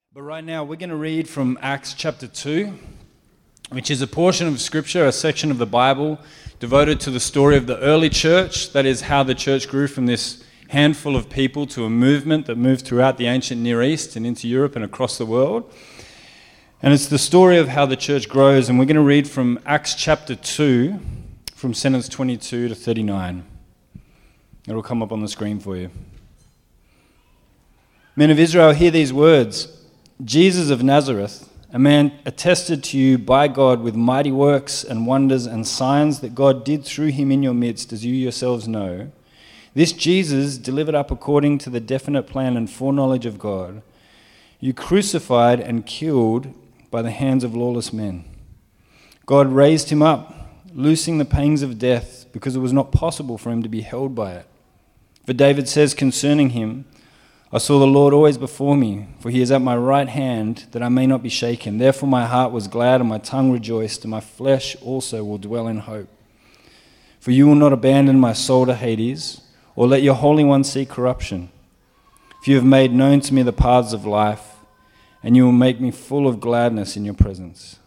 But right now, we're going to read from Acts chapter 2, which is a portion of Scripture, a section of the Bible devoted to the story of the early church. That is how the church grew from this handful of people to a movement that moved throughout the ancient Near East and into Europe and across the world. And it's the story of how the church grows. And we're going to read from Acts chapter 2, from sentence 22 to 39. It'll come up on the screen for you. Men of Israel, hear these words. Jesus of Nazareth, a man attested to you by God with mighty works and wonders and signs that God did through him in your midst, as you yourselves know. This Jesus, delivered up according to the definite plan and foreknowledge of God, you crucified and killed by the hands of lawless men. God raised him up, loosing the pangs of death, because it was not possible for him to be held by it. For David says concerning him, I saw the Lord always before me, for he is at my right hand, that I may not be shaken. Therefore my heart was glad and my tongue rejoiced, and my flesh also will dwell in hope. For you will not abandon my soul to Hades, or let your Holy One see corruption. For you have made known to me the paths of life, and you will make me full of gladness in your presence.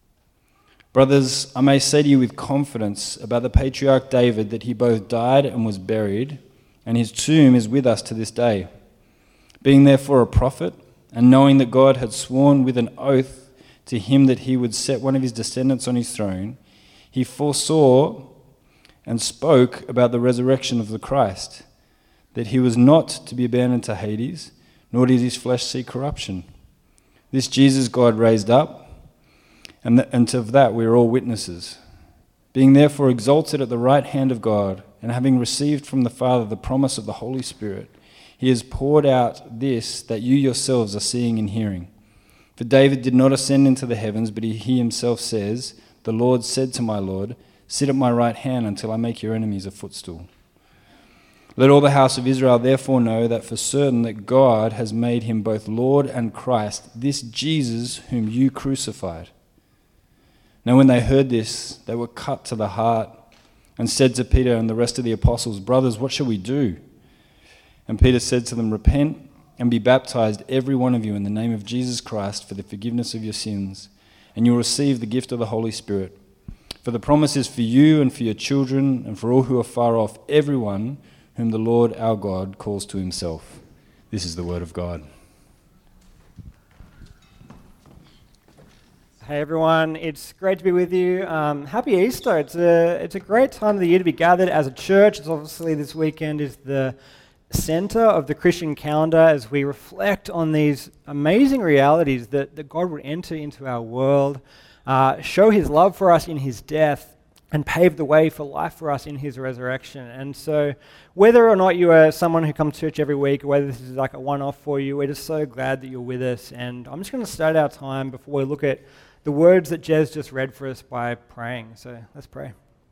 Brothers, I may say to you with confidence about the patriarch David that he both died and was buried, and his tomb is with us to this day. Being therefore a prophet, and knowing that God had sworn with an oath to him that he would set one of his descendants on his throne, he foresaw and spoke about the resurrection of the Christ, that he was not to be abandoned to Hades, nor did his flesh see corruption. This Jesus God raised up, and of that we are all witnesses. Being therefore exalted at the right hand of God, and having received from the Father the promise of the Holy Spirit, he has poured out this that you yourselves are seeing and hearing. For David did not ascend into the heavens, but he himself says, the Lord said to my Lord, sit at my right hand until I make your enemies a footstool. Let all the house of Israel therefore know that for certain that God has made him both Lord and Christ, this Jesus whom you crucified. Now when they heard this, they were cut to the heart and said to Peter and the rest of the apostles, brothers, what shall we do? And Peter said to them, repent and be baptized, every one of you, in the name of Jesus Christ for the forgiveness of your sins, and you'll receive the gift of the Holy Spirit. For the promise is for you and for your children and for all who are far off, everyone whom the Lord our God calls to himself. This is the word of God. Hey everyone, it's great to be with you. Happy Easter. It's a great time of the year to be gathered as a church. It's obviously this weekend is the center of the Christian calendar as we reflect on these amazing realities that God would enter into our world, show his love for us in his death, and pave the way for life for us in his resurrection. And so whether or not you are someone who comes to church every week, or whether this is like a one-off for you, we're just so glad that you're with us. And I'm just going to start our time before we look at the words that Jez just read for us by praying. So let's pray.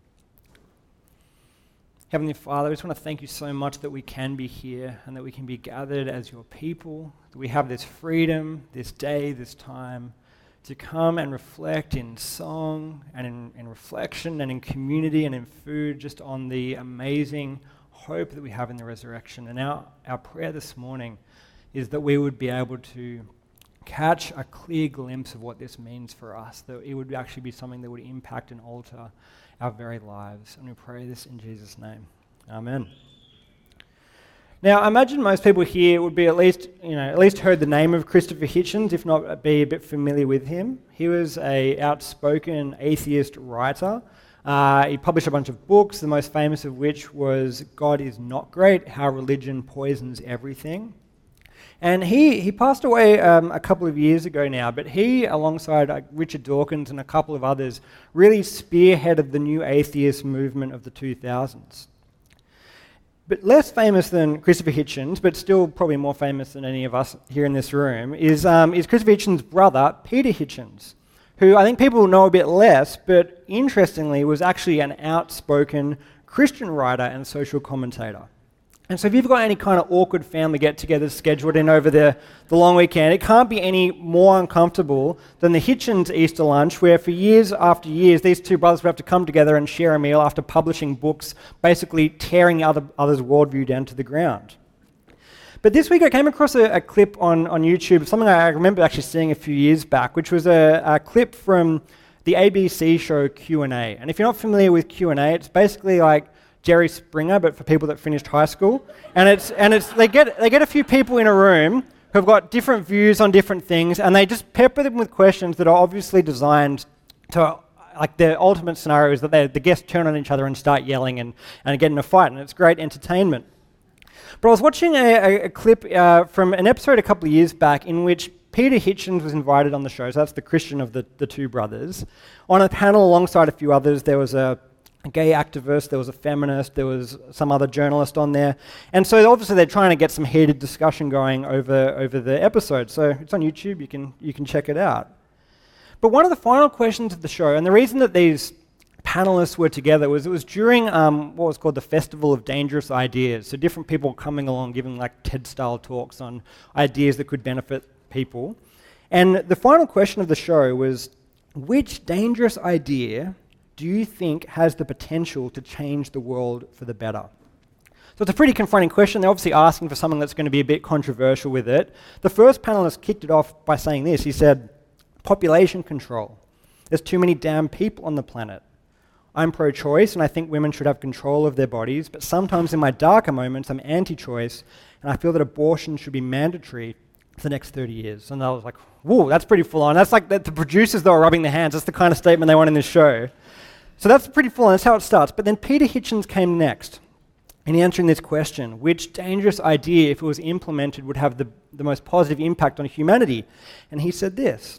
Heavenly Father, I just want to thank you so much that we can be here and that we can be gathered as your people, that we have this freedom, this day, this time to come and reflect in song and in reflection and in community and in food just on the amazing hope that we have in the resurrection. And our prayer this morning is that we would be able to catch a clear glimpse of what this means for us, that it would actually be something that would impact and alter our very lives. And we pray this in Jesus' name. Amen. Now, I imagine most people here would be at least heard the name of Christopher Hitchens, if not be a bit familiar with him. He was an outspoken atheist writer. He published a bunch of books, the most famous of which was God is Not Great, How Religion Poisons Everything. And he passed away a couple of years ago now, but he, alongside Richard Dawkins and a couple of others, really spearheaded the new atheist movement of the 2000s. But less famous than Christopher Hitchens, but still probably more famous than any of us here in this room, is Christopher Hitchens' brother, Peter Hitchens, who I think people know a bit less, but interestingly was actually an outspoken Christian writer and social commentator. And so if you've got any kind of awkward family get-togethers scheduled in over the long weekend, it can't be any more uncomfortable than the Hitchens Easter lunch, where for years after years, these two brothers would have to come together and share a meal after publishing books, basically tearing the other's worldview down to the ground. But this week I came across a clip on YouTube, something I remember actually seeing a few years back, which was a clip from the ABC show Q&A. And if you're not familiar with Q&A, it's basically like Jerry Springer, but for people that finished high school. And they get a few people in a room who've got different views on different things, and they just pepper them with questions that are obviously designed to, like, the ultimate scenario is that the guests turn on each other and start yelling and get in a fight, and it's great entertainment. But I was watching a clip from an episode a couple of years back in which Peter Hitchens was invited on the show, so that's the Christian of the two brothers. On a panel alongside a few others, there was a gay activist, there was a feminist, there was some other journalist on there. And so obviously they're trying to get some heated discussion going over the episode. So it's on YouTube, you can check it out. But one of the final questions of the show, and the reason that these panelists were together was it was during what was called the Festival of Dangerous Ideas. So different people coming along giving like TED-style talks on ideas that could benefit people. And the final question of the show was, which dangerous idea do you think has the potential to change the world for the better? So it's a pretty confronting question. They're obviously asking for something that's going to be a bit controversial with it. The first panelist kicked it off by saying this. He said, population control. There's too many damn people on the planet. I'm pro-choice, and I think women should have control of their bodies, but sometimes in my darker moments, I'm anti-choice, and I feel that abortion should be mandatory for the next 30 years. And I was like, whoa, that's pretty full on. That's like the producers that were rubbing their hands. That's the kind of statement they want in this show. So that's pretty full on. That's how it starts. But then Peter Hitchens came next, and he answering this question, which dangerous idea, if it was implemented, would have the most positive impact on humanity? And he said this,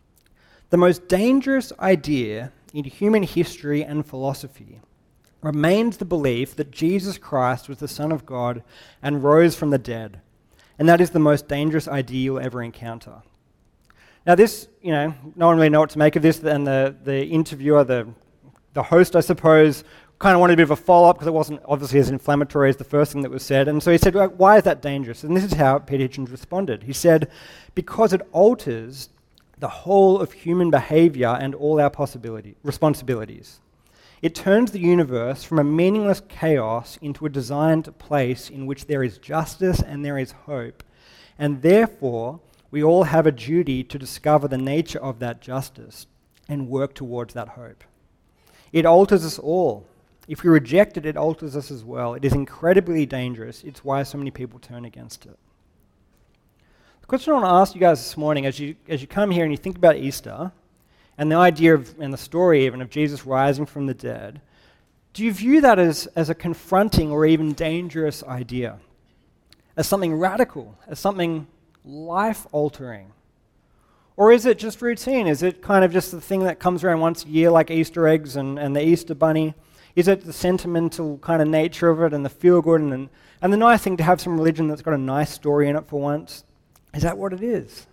the most dangerous idea in human history and philosophy remains the belief that Jesus Christ was the Son of God and rose from the dead. And that is the most dangerous idea you'll ever encounter. Now this, no one really knows what to make of this, and the interviewer, the host, I suppose, kind of wanted a bit of a follow-up because it wasn't obviously as inflammatory as the first thing that was said. And so he said, why is that dangerous? And this is how Peter Hitchens responded. He said, because it alters the whole of human behavior and all our responsibilities. It turns the universe from a meaningless chaos into a designed place in which there is justice and there is hope. And therefore, we all have a duty to discover the nature of that justice and work towards that hope. It alters us all. If we reject it, it alters us as well. It is incredibly dangerous. It's why so many people turn against it. The question I want to ask you guys this morning, as you come here and you think about Easter, and the idea of, and the story even, of Jesus rising from the dead, do you view that as a confronting or even dangerous idea? As something radical? As something life-altering? Or is it just routine? Is it kind of just the thing that comes around once a year like Easter eggs and the Easter bunny? Is it the sentimental kind of nature of it and the feel-good and the nice thing to have some religion that's got a nice story in it for once? Is that what it is?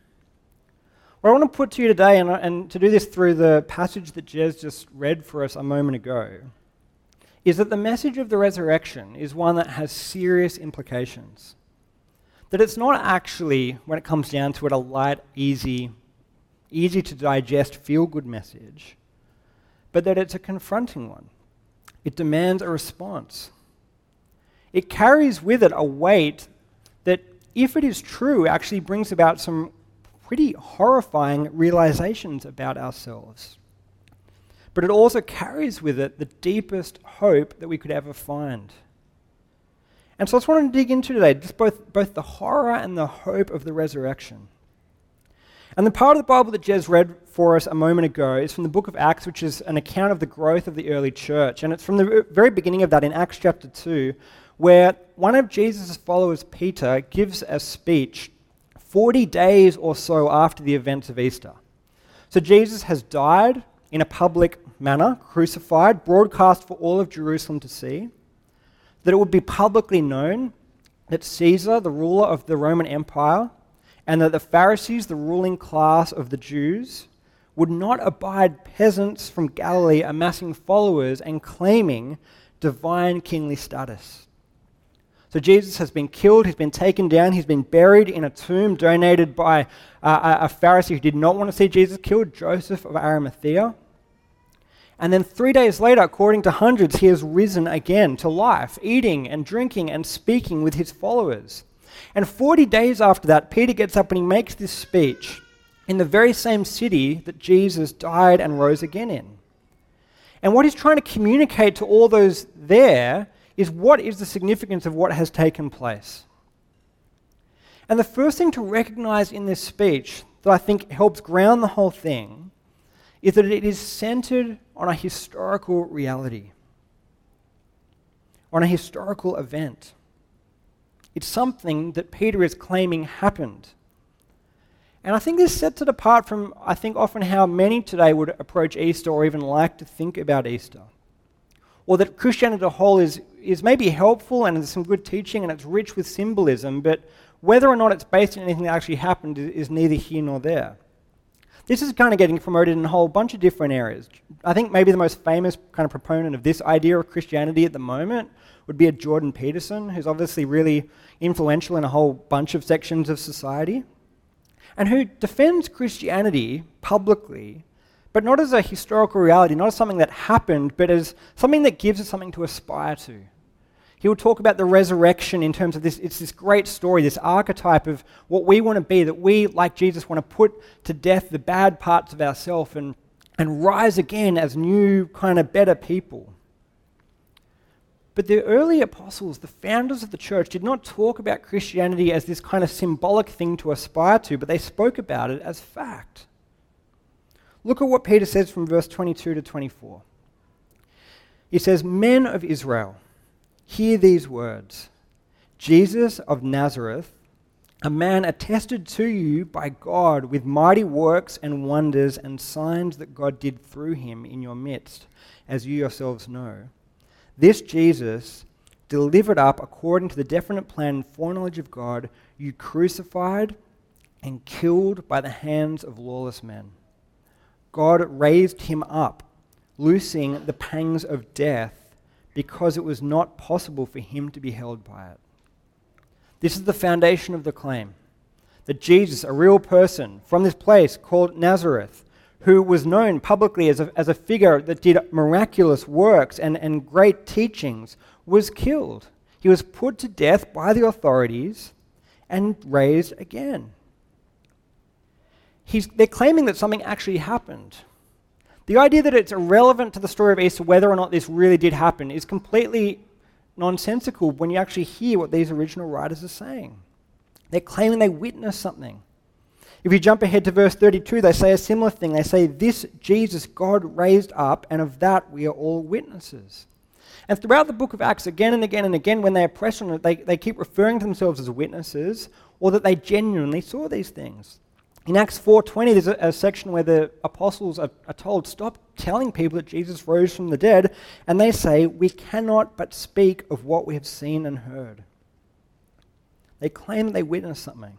What I want to put to you today, and to do this through the passage that Jez just read for us a moment ago, is that the message of the resurrection is one that has serious implications. That it's not actually, when it comes down to it, a light, easy to digest, feel-good message, but that it's a confronting one. It demands a response. It carries with it a weight that, if it is true, actually brings about some pretty horrifying realizations about ourselves. But it also carries with it the deepest hope that we could ever find. And so that's what I want to dig into today, just both the horror and the hope of the resurrection. And the part of the Bible that Jez read for us a moment ago is from the book of Acts, which is an account of the growth of the early church. And it's from the very beginning of that in Acts chapter 2, where one of Jesus' followers, Peter, gives a speech 40 days or so after the events of Easter. So Jesus has died in a public manner, crucified, broadcast for all of Jerusalem to see, that it would be publicly known that Caesar, the ruler of the Roman Empire, and that the Pharisees, the ruling class of the Jews, would not abide peasants from Galilee amassing followers and claiming divine kingly status. So Jesus has been killed, he's been taken down, he's been buried in a tomb donated by a Pharisee who did not want to see Jesus killed, Joseph of Arimathea. And then 3 days later, according to hundreds, he has risen again to life, eating and drinking and speaking with his followers. And 40 days after that, Peter gets up and he makes this speech in the very same city that Jesus died and rose again in. And what he's trying to communicate to all those there is what is the significance of what has taken place. And the first thing to recognize in this speech that I think helps ground the whole thing is that it is centered on a historical reality, on a historical event. It's something that Peter is claiming happened. And I think this sets it apart from, I think, often how many today would approach Easter or even like to think about Easter. Or that Christianity as a whole is maybe helpful and there's some good teaching and it's rich with symbolism, but whether or not it's based on anything that actually happened is neither here nor there. This is kind of getting promoted in a whole bunch of different areas. I think maybe the most famous kind of proponent of this idea of Christianity at the moment would be a Jordan Peterson, who's obviously really influential in a whole bunch of sections of society, and who defends Christianity publicly, but not as a historical reality, not as something that happened, but as something that gives us something to aspire to. He will talk about the resurrection in terms of this, it's this great story, this archetype of what we want to be, that we, like Jesus, want to put to death the bad parts of ourselves and rise again as new, kind of better people. But the early apostles, the founders of the church, did not talk about Christianity as this kind of symbolic thing to aspire to, but they spoke about it as fact. Look at what Peter says from verse 22 to 24. He says, "Men of Israel, hear these words. Jesus of Nazareth, a man attested to you by God with mighty works and wonders and signs that God did through him in your midst, as you yourselves know. This Jesus, delivered up according to the definite plan and foreknowledge of God, you crucified and killed by the hands of lawless men. God raised him up, loosing the pangs of death, because it was not possible for him to be held by it." This is the foundation of the claim, that Jesus, a real person from this place called Nazareth, who was known publicly as a figure that did miraculous works and great teachings, was killed. He was put to death by the authorities and raised again. They're claiming that something actually happened. The idea that it's irrelevant to the story of Easter whether or not this really did happen is completely nonsensical when you actually hear what these original writers are saying. They're claiming they witnessed something. If you jump ahead to verse 32, they say a similar thing. They say, "This Jesus God raised up, and of that we are all witnesses." And throughout the book of Acts, again and again and again, when they are pressed on it, they keep referring to themselves as witnesses, or that they genuinely saw these things. In Acts 4:20, there's a section where the apostles are told, "Stop telling people that Jesus rose from the dead," and they say, "We cannot but speak of what we have seen and heard." They claim they witnessed something.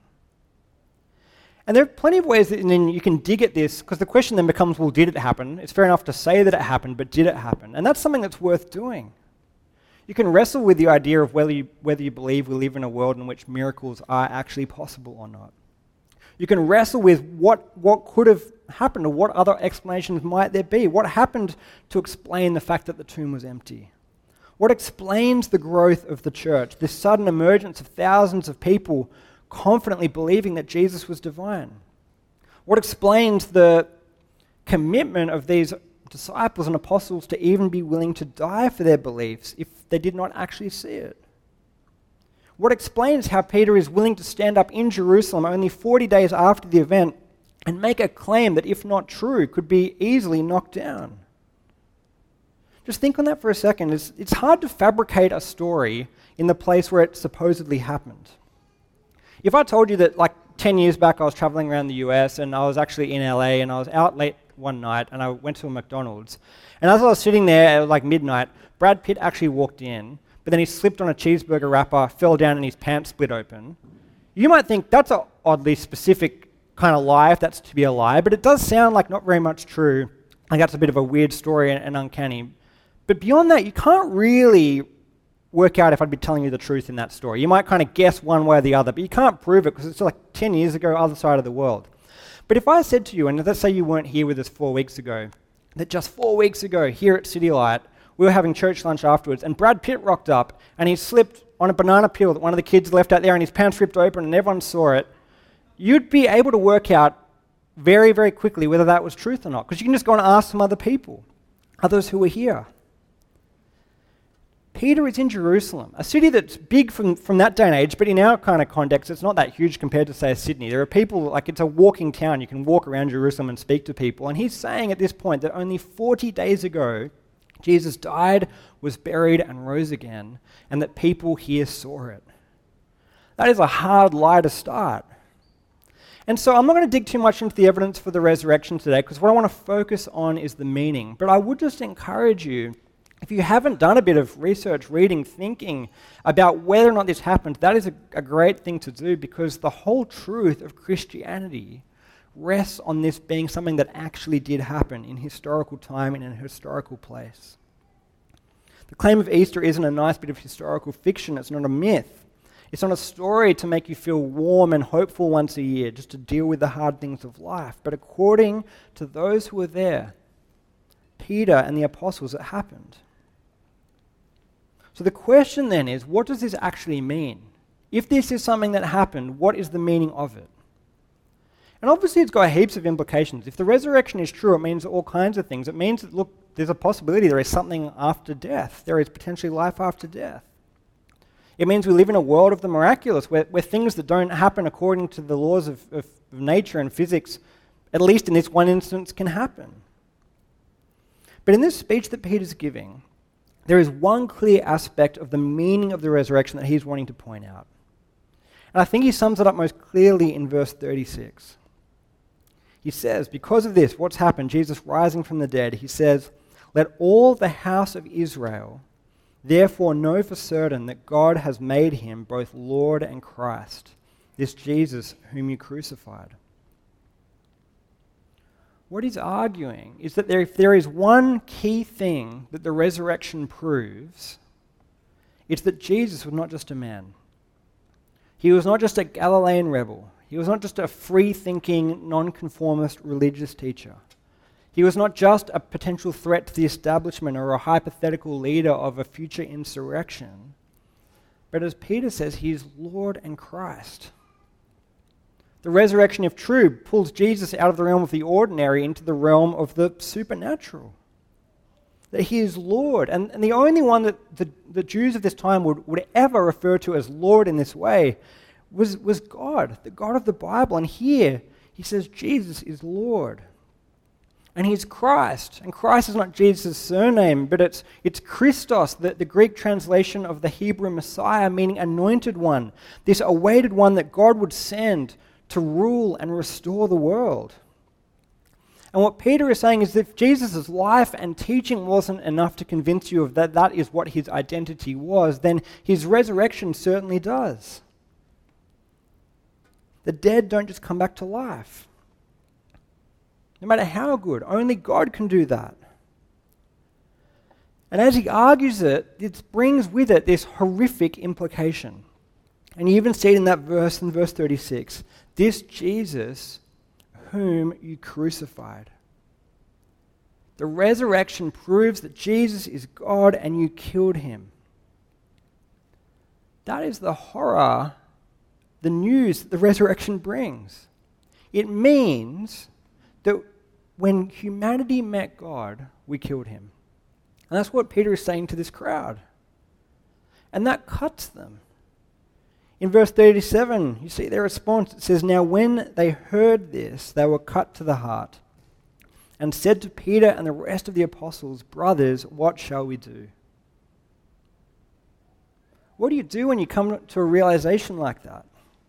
And there are plenty of ways that you can dig at this, because the question then becomes, well, did it happen? It's fair enough to say that it happened, but did it happen? And that's something that's worth doing. You can wrestle with the idea of whether you believe we live in a world in which miracles are actually possible or not. You can wrestle with what could have happened, or what other explanations might there be. What happened to explain the fact that the tomb was empty? What explains the growth of the church, this sudden emergence of thousands of people confidently believing that Jesus was divine? What explains the commitment of these disciples and apostles to even be willing to die for their beliefs if they did not actually see it? What explains how Peter is willing to stand up in Jerusalem only 40 days after the event and make a claim that, if not true, could be easily knocked down? Just think on that for a second. It's hard to fabricate a story in the place where it supposedly happened. If I told you that, like 10 years back, I was traveling around the US and I was actually in LA and I was out late one night and I went to a McDonald's, and as I was sitting there at like midnight, Brad Pitt actually walked in, but then he slipped on a cheeseburger wrapper, fell down, and his pants split open, you might think that's an oddly specific kind of lie, if that's to be a lie, but it does sound like not very much true. Like that's a bit of a weird story and uncanny. But beyond that, you can't really work out if I'd be telling you the truth in that story. You might kind of guess one way or the other, but you can't prove it because it's like 10 years ago, other side of the world. But if I said to you, and let's say you weren't here with us 4 weeks ago, that just 4 weeks ago here at City Light, we were having church lunch afterwards, and Brad Pitt rocked up and he slipped on a banana peel that one of the kids left out there and his pants ripped open and everyone saw it, you'd be able to work out very, very quickly whether that was truth or not, because you can just go and ask some other people, others who were here. Peter is in Jerusalem, a city that's big from that day and age, but in our kind of context, it's not that huge compared to, say, Sydney. There are people, like it's a walking town. You can walk around Jerusalem and speak to people. And he's saying at this point that only 40 days ago, Jesus died, was buried, and rose again, and that people here saw it. That is a hard lie to start. And so I'm not going to dig too much into the evidence for the resurrection today, because what I want to focus on is the meaning. But I would just encourage you, if you haven't done a bit of research, reading, thinking about whether or not this happened, that is a great thing to do, because the whole truth of Christianity rests on this being something that actually did happen in historical time and in a historical place. The claim of Easter isn't a nice bit of historical fiction. It's not a myth. It's not a story to make you feel warm and hopeful once a year, just to deal with the hard things of life. But according to those who were there, Peter and the apostles, it happened. So the question then is, what does this actually mean? If this is something that happened, what is the meaning of it? And obviously it's got heaps of implications. If the resurrection is true, it means all kinds of things. It means that, look, there's a possibility there is something after death. There is potentially life after death. It means we live in a world of the miraculous, where things that don't happen according to the laws of nature and physics, at least in this one instance, can happen. But in this speech that Peter's giving, there is one clear aspect of the meaning of the resurrection that he's wanting to point out. And I think he sums it up most clearly in verse 36. He says, because of this, what's happened, Jesus rising from the dead, he says, "Let all the house of Israel therefore know for certain that God has made him both Lord and Christ, this Jesus whom you crucified." What he's arguing is that if there is one key thing that the resurrection proves, it's that Jesus was not just a man. He was not just a Galilean rebel. He was not just a free-thinking, nonconformist religious teacher. He was not just a potential threat to the establishment or a hypothetical leader of a future insurrection. But as Peter says, he is Lord and Christ. The resurrection, if true, pulls Jesus out of the realm of the ordinary into the realm of the supernatural. That he is Lord. And the only one that the Jews of this time would ever refer to as Lord in this way was God, the God of the Bible. And here he says Jesus is Lord. And he's Christ. And Christ is not Jesus' surname, but it's Christos, the Greek translation of the Hebrew Messiah, meaning anointed one, this awaited one that God would send to rule and restore the world. And what Peter is saying is that if Jesus' life and teaching wasn't enough to convince you of that is what his identity was, then his resurrection certainly does. The dead don't just come back to life. No matter how good, only God can do that. And as he argues it brings with it this horrific implication. And you even see it in that verse, in verse 36. This Jesus whom you crucified. The resurrection proves that Jesus is God and you killed him. That is the horror, the news that the resurrection brings. It means that when humanity met God, we killed him. And that's what Peter is saying to this crowd. And that cuts them. In verse 37, you see their response. It says, "Now when they heard this, they were cut to the heart and said to Peter and the rest of the apostles, 'Brothers, what shall we do?'" What do you do when you come to a realization like that?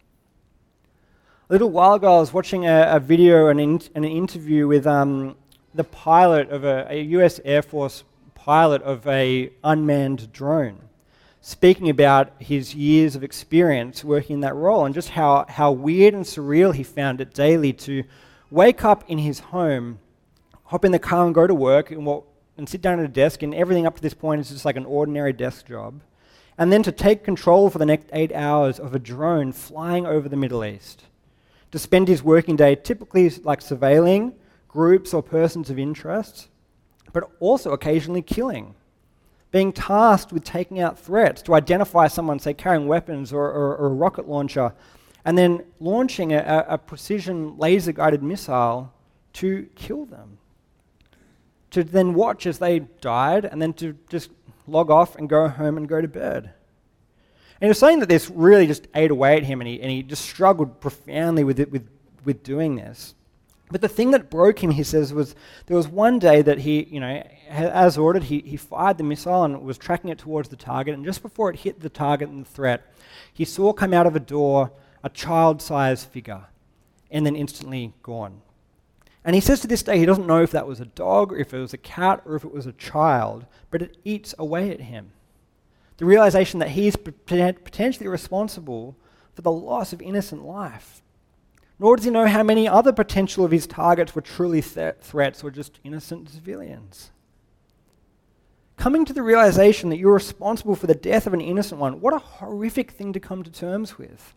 A little while ago, I was watching a video and an interview with the pilot of a US Air Force pilot of a unmanned drone, speaking about his years of experience working in that role and just how weird and surreal he found it daily to wake up in his home, hop in the car and go to work and sit down at a desk, and everything up to this point is just like an ordinary desk job, and then to take control for the next 8 hours of a drone flying over the Middle East, to spend his working day typically like surveilling groups or persons of interest, but also occasionally killing being tasked with taking out threats to identify someone, say, carrying weapons or a rocket launcher, and then launching a precision laser-guided missile to kill them. To then watch as they died, and then to just log off and go home and go to bed. And he was saying that this really just ate away at him, and he just struggled profoundly with doing this. But the thing that broke him, he says, was there was one day that he, as ordered, he fired the missile and was tracking it towards the target, and just before it hit the target and the threat, he saw come out of a door a child-sized figure, and then instantly gone. And he says to this day he doesn't know if that was a dog, or if it was a cat, or if it was a child, but it eats away at him. The realization that he's potentially responsible for the loss of innocent life. Nor does he know how many other potential of his targets were truly threats or just innocent civilians. Coming to the realization that you're responsible for the death of an innocent one, what a horrific thing to come to terms with.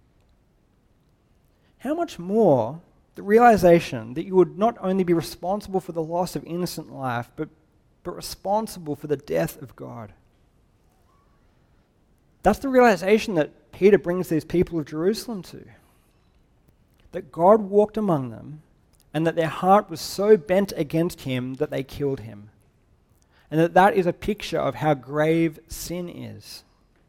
How much more the realization that you would not only be responsible for the loss of innocent life, but responsible for the death of God. That's the realization that Peter brings these people of Jerusalem to. That God walked among them, and that their heart was so bent against him that they killed him. And that is a picture of how grave sin is.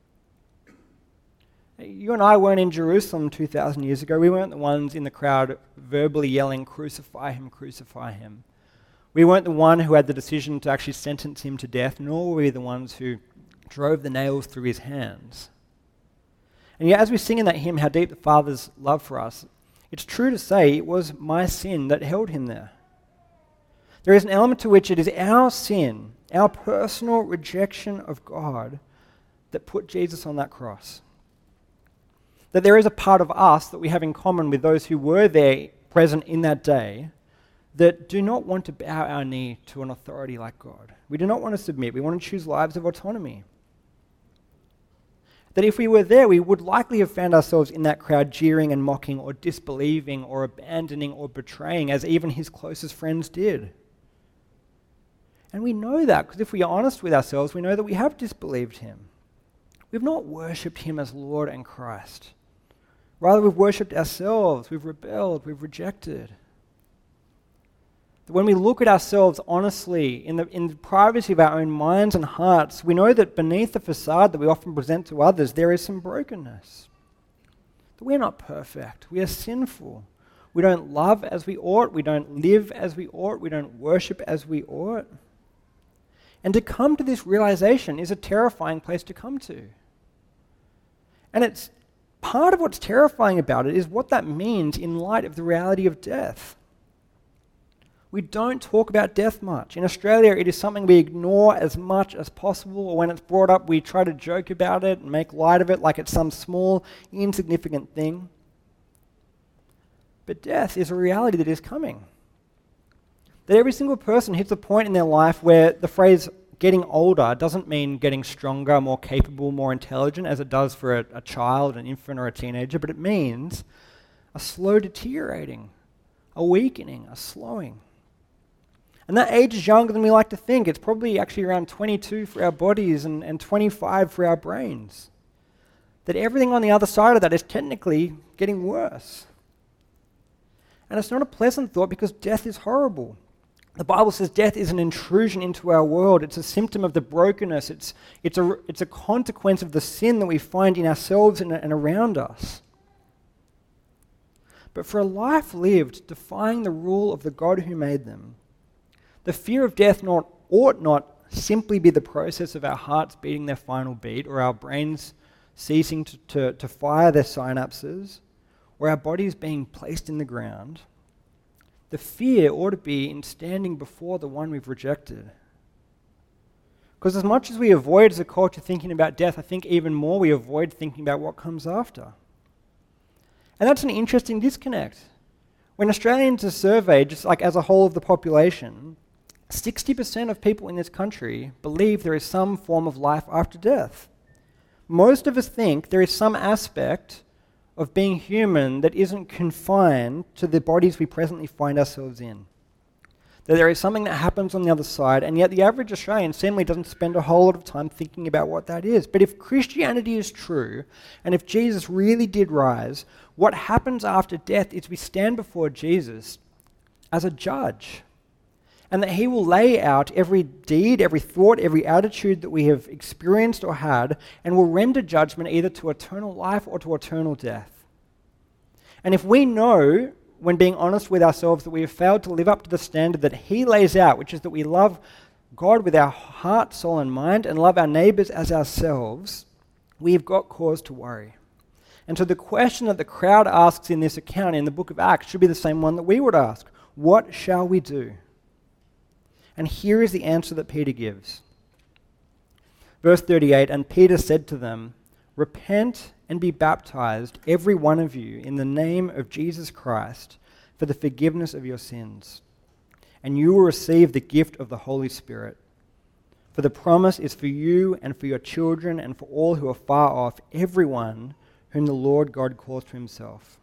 You and I weren't in Jerusalem 2,000 years ago. We weren't the ones in the crowd verbally yelling, "Crucify him, crucify him." We weren't the one who had the decision to actually sentence him to death, nor were we the ones who drove the nails through his hands. And yet, as we sing in that hymn, How Deep the Father's Love for Us, it's true to say it was my sin that held him there. There is an element to which it is our sin, our personal rejection of God, that put Jesus on that cross. That there is a part of us that we have in common with those who were there present in that day that do not want to bow our knee to an authority like God. We do not want to submit. We want to choose lives of autonomy. That if we were there, we would likely have found ourselves in that crowd jeering and mocking or disbelieving or abandoning or betraying, as even his closest friends did. And we know that because if we are honest with ourselves, we know that we have disbelieved him. We've not worshipped him as Lord and Christ. Rather, we've worshipped ourselves, we've rebelled, we've rejected. That when we look at ourselves honestly, in the privacy of our own minds and hearts, we know that beneath the facade that we often present to others, there is some brokenness. That we're not perfect, we are sinful. We don't love as we ought, we don't live as we ought, we don't worship as we ought. And to come to this realization is a terrifying place to come to. And it's part of what's terrifying about it is what that means in light of the reality of death. We don't talk about death much. In Australia, it is something we ignore as much as possible, or when it's brought up, we try to joke about it and make light of it like it's some small, insignificant thing. But death is a reality that is coming. That every single person hits a point in their life where the phrase getting older doesn't mean getting stronger, more capable, more intelligent, as it does for a child, an infant, or a teenager, but it means a slow deteriorating, a weakening, a slowing. And that age is younger than we like to think. It's probably actually around 22 for our bodies and 25 for our brains. That everything on the other side of that is technically getting worse. And it's not a pleasant thought because death is horrible. The Bible says death is an intrusion into our world. It's a symptom of the brokenness. It's a consequence of the sin that we find in ourselves and around us. But for a life lived defying the rule of the God who made them, the fear of death ought not simply be the process of our hearts beating their final beat, or our brains ceasing to fire their synapses, or our bodies being placed in the ground. The fear ought to be in standing before the one we've rejected. Because as much as we avoid as a culture thinking about death, I think even more we avoid thinking about what comes after. And that's an interesting disconnect. When Australians are surveyed, just like as a whole of the population, 60% of people in this country believe there is some form of life after death. Most of us think there is some aspect of being human that isn't confined to the bodies we presently find ourselves in. that there is something that happens on the other side, and yet the average Australian seemingly doesn't spend a whole lot of time thinking about what that is. But if Christianity is true, and if Jesus really did rise, what happens after death is we stand before Jesus as a judge, and that he will lay out every deed, every thought, every attitude that we have experienced or had, and will render judgment either to eternal life or to eternal death. And if we know, when being honest with ourselves, that we have failed to live up to the standard that he lays out, which is that we love God with our heart, soul, and mind, and love our neighbours as ourselves, we have got cause to worry. And so the question that the crowd asks in this account in the book of Acts should be the same one that we would ask. What shall we do? And here is the answer that Peter gives. Verse 38, and Peter said to them, repent and be baptized, every one of you, in the name of Jesus Christ, for the forgiveness of your sins. And you will receive the gift of the Holy Spirit. For the promise is for you and for your children and for all who are far off, everyone whom the Lord God calls to himself.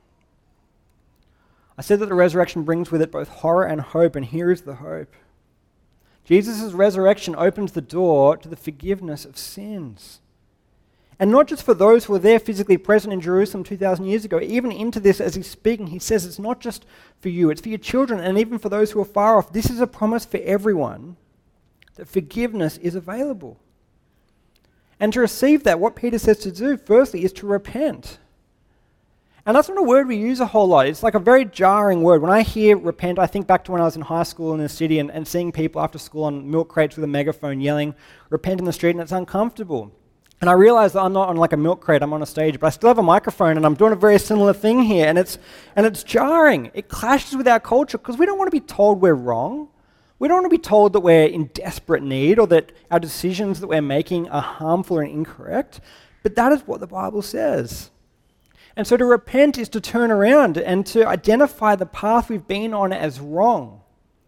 I said that the resurrection brings with it both horror and hope, and here is the hope. Jesus' resurrection opens the door to the forgiveness of sins. And not just for those who were there physically present in Jerusalem 2,000 years ago. Even into this, as he's speaking, he says it's not just for you, it's for your children, and even for those who are far off. This is a promise for everyone that forgiveness is available. And to receive that, what Peter says to do, firstly, is to repent. And that's not a word we use a whole lot. It's like a very jarring word. When I hear repent, I think back to when I was in high school in the city and seeing people after school on milk crates with a megaphone yelling, repent in the street, and it's uncomfortable. And I realize that I'm not on like a milk crate, I'm on a stage, but I still have a microphone and I'm doing a very similar thing here, and it's jarring. It clashes with our culture because we don't want to be told we're wrong. We don't want to be told that we're in desperate need or that our decisions that we're making are harmful and incorrect, but that is what the Bible says. And so to repent is to turn around and to identify the path we've been on as wrong,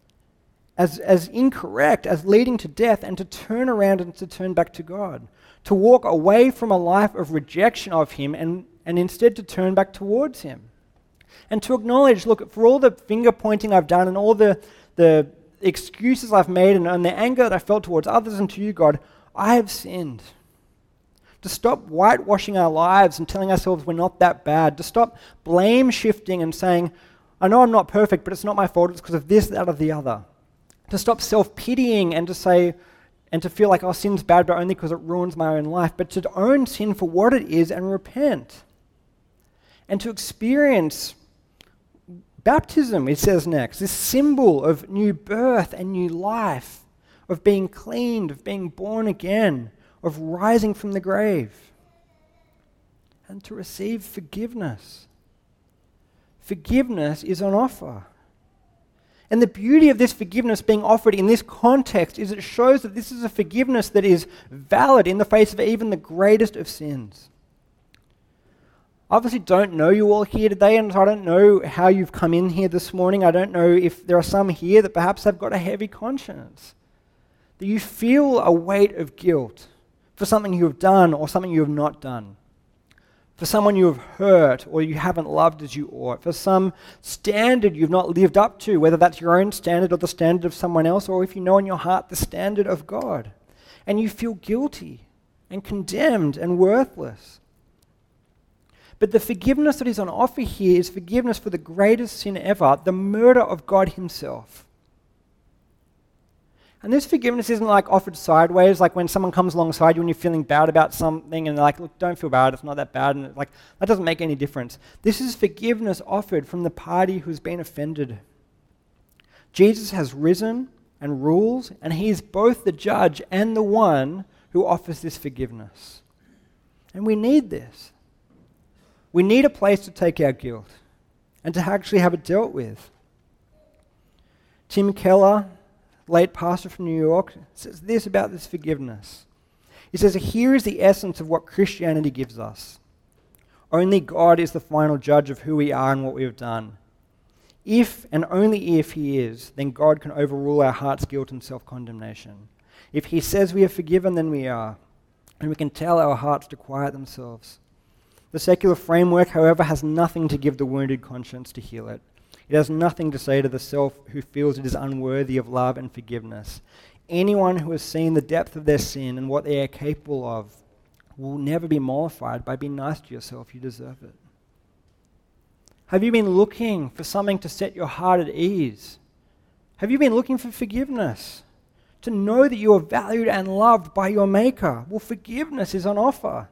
as incorrect, as leading to death, and to turn around and to turn back to God. To walk away from a life of rejection of him and instead to turn back towards him. And to acknowledge, look, for all the finger pointing I've done and all the excuses I've made and the anger that I felt towards others and to you, God, I have sinned. To stop whitewashing our lives and telling ourselves we're not that bad. To stop blame shifting and saying, I know I'm not perfect, but it's not my fault, it's because of this, that, or the other. To stop self-pitying and to say, and to feel like, oh, sin's bad, but only because it ruins my own life. But to own sin for what it is and repent. And to experience baptism, it says next, this symbol of new birth and new life, of being cleaned, of being born again, of rising from the grave. And to receive forgiveness. Forgiveness is on offer. And the beauty of this forgiveness being offered in this context is it shows that this is a forgiveness that is valid in the face of even the greatest of sins. I obviously don't know you all here today, and so I don't know how you've come in here this morning. I don't know if there are some here that perhaps have got a heavy conscience, that you feel a weight of guilt for something you have done or something you have not done. For someone you have hurt or you haven't loved as you ought, for some standard you've not lived up to, whether that's your own standard or the standard of someone else, or if you know in your heart the standard of God, and you feel guilty and condemned and worthless. But the forgiveness that is on offer here is forgiveness for the greatest sin ever, the murder of God himself. And this forgiveness isn't like offered sideways, like when someone comes alongside you and you're feeling bad about something and they're like, look, don't feel bad, it's not that bad, and like that doesn't make any difference. This is forgiveness offered from the party who's been offended. Jesus has risen and rules, and he is both the judge and the one who offers this forgiveness. And we need this. We need a place to take our guilt and to actually have it dealt with. Tim Keller, late pastor from New York, says this about this forgiveness. He says, here is the essence of what Christianity gives us. Only God is the final judge of who we are and what we have done. If and only if he is, then God can overrule our heart's guilt and self-condemnation. If he says we are forgiven, then we are. And we can tell our hearts to quiet themselves. The secular framework, however, has nothing to give the wounded conscience to heal it. It has nothing to say to the self who feels it is unworthy of love and forgiveness. Anyone who has seen the depth of their sin and what they are capable of will never be mollified by being nice to yourself. You deserve it. Have you been looking for something to set your heart at ease? Have you been looking for forgiveness? To know that you are valued and loved by your Maker? Well, forgiveness is on offer.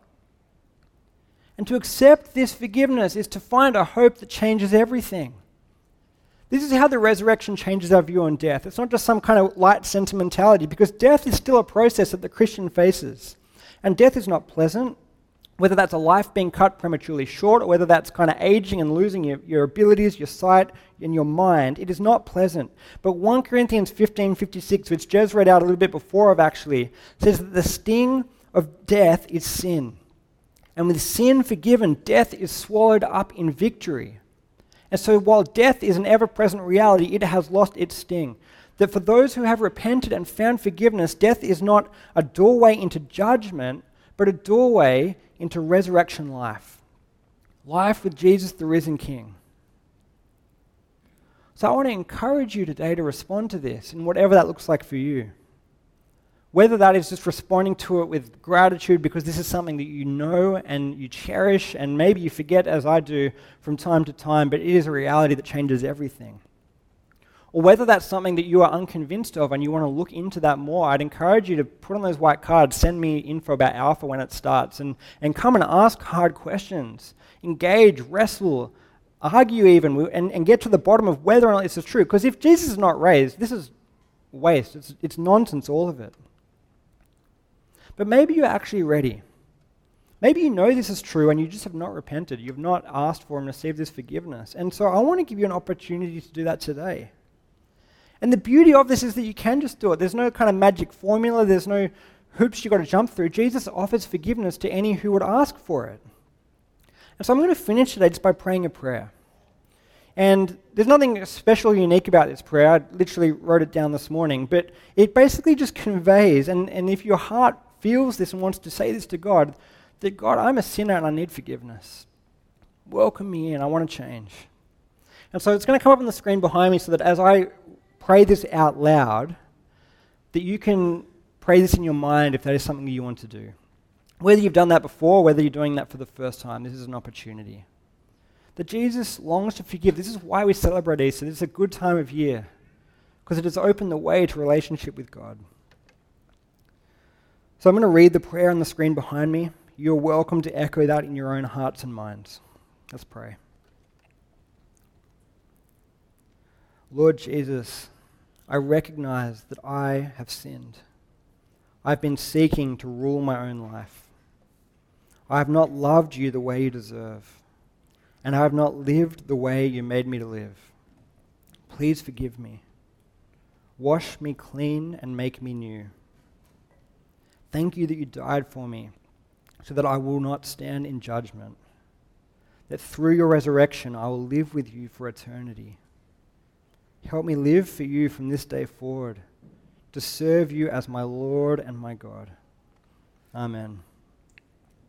And to accept this forgiveness is to find a hope that changes everything. This is how the resurrection changes our view on death. It's not just some kind of light sentimentality, because death is still a process that the Christian faces. And death is not pleasant, whether that's a life being cut prematurely short, or whether that's kind of aging and losing your abilities, your sight, and your mind. It is not pleasant. But 1 Corinthians 15:56, which Jez read out a little bit before of actually, says that the sting of death is sin. And with sin forgiven, death is swallowed up in victory. And so while death is an ever-present reality, it has lost its sting. That for those who have repented and found forgiveness, death is not a doorway into judgment, but a doorway into resurrection life. Life with Jesus, the risen King. So I want to encourage you today to respond to this in whatever that looks like for you. Whether that is just responding to it with gratitude because this is something that you know and you cherish, and maybe you forget, as I do from time to time, but it is a reality that changes everything. Or whether that's something that you are unconvinced of and you want to look into that more, I'd encourage you to put on those white cards, send me info about Alpha when it starts, and come and ask hard questions. Engage, wrestle, argue even, and get to the bottom of whether or not this is true. Because if Jesus is not raised, this is waste. It's nonsense, all of it. But maybe you're actually ready. Maybe you know this is true and you just have not repented. You've not asked for and received this forgiveness. And so I want to give you an opportunity to do that today. And the beauty of this is that you can just do it. There's no kind of magic formula. There's no hoops you've got to jump through. Jesus offers forgiveness to any who would ask for it. And so I'm going to finish today just by praying a prayer. And there's nothing special or unique about this prayer. I literally wrote it down this morning. But it basically just conveys, and if your heart feels this and wants to say this to God, that God, I'm a sinner and I need forgiveness. Welcome me in. I want to change. And so it's going to come up on the screen behind me so that as I pray this out loud, that you can pray this in your mind if that is something that you want to do. Whether you've done that before, whether you're doing that for the first time, this is an opportunity. That Jesus longs to forgive. This is why we celebrate Easter. This is a good time of year because it has opened the way to relationship with God. So I'm going to read the prayer on the screen behind me. You're welcome to echo that in your own hearts and minds. Let's pray. Lord Jesus, I recognize that I have sinned. I've been seeking to rule my own life. I have not loved you the way you deserve, and I have not lived the way you made me to live. Please forgive me. Wash me clean and make me new. Thank you that you died for me so that I will not stand in judgment, that through your resurrection I will live with you for eternity. Help me live for you from this day forward, to serve you as my Lord and my God. Amen.